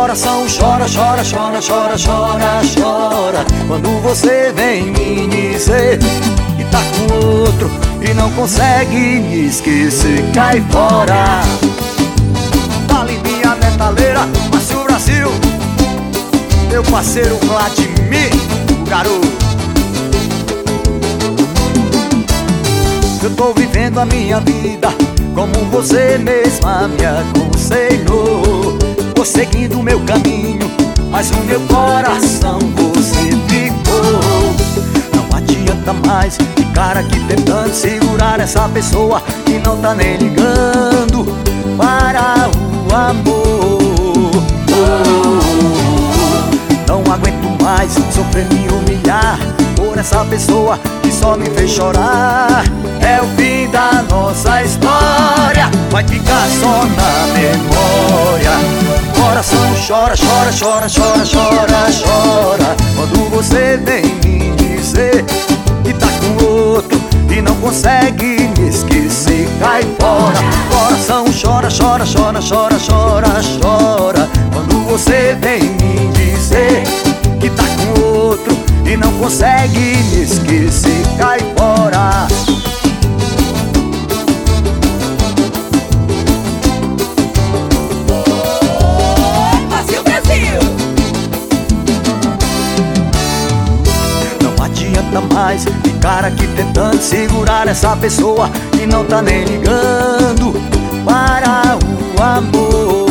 Coração chora, chora, chora, chora, chora, chora quando você vem me dizer que tá com outro e não consegue me esquecer. Cai fora. Vale minha metaleira, Márcio Brasil, meu parceiro Vladimir, o garoto. Eu tô vivendo a minha vida como você mesma me aconselhou. Tô seguindo o meu caminho, mas o meu coração você ficou. Não adianta mais ficar aqui tentando segurar essa pessoa que não tá nem ligando para o amor. Não aguento mais sofrer, me humilhar por essa pessoa que só me fez chorar. É o fim da nossa história, vai ficar só na memória. Coração chora, chora, chora, chora, chora, chora quando você vem me dizer que tá com outro e não consegue me esquecer. Cai fora. Coração chora, chora, chora, chora, chora, chora quando você vem me dizer que tá com outro e não consegue me esquecer. Cai fora. Brasil, Brasil! Não adianta mais ficar aqui tentando segurar essa pessoa que não tá nem ligando para o amor.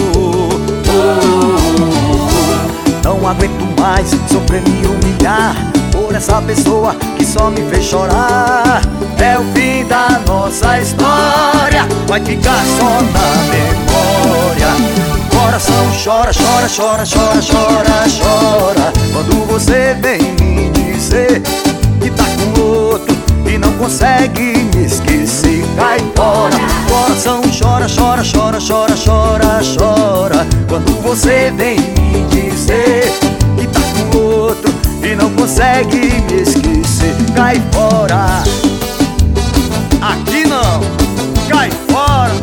Não aguento mais sofrer, me humilhar por essa pessoa que só me fez chorar. É o fim da nossa história, vai ficar só na memória. Coração chora, chora, chora, chora, chora, chora quando você vem me dizer que tá com outro e não consegue me esquecer. Cai fora. Coração chora, chora, chora, chora, chora, chora quando você vem me dizer que tá com outro e não consegue me esquecer. Cai fora. Aqui não. Cai fora.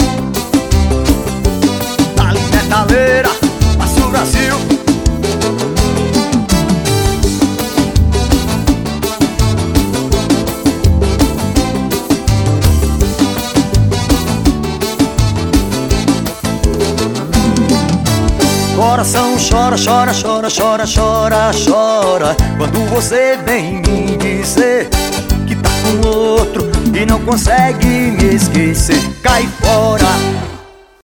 Dali metaleira, Márcio Brasil. Coração chora, chora, chora, chora, chora, chora quando você vem me dizer que tá com outro e não consegue me esquecer. Cai fora.